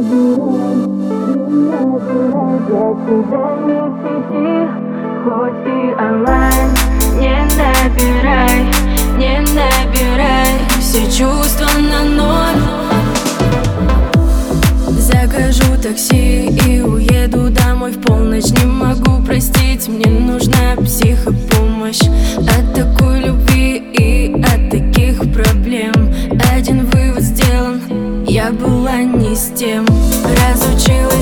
тебя не в сети, хоть и онлайн. Не набирай, не набирай, все чувства на ноль. Закажу такси и уеду домой в полночь. Не могу простить, мне нужна психопомощь. От такой любви и от таких проблем один вывод сделан: я была не с тем. Разучилась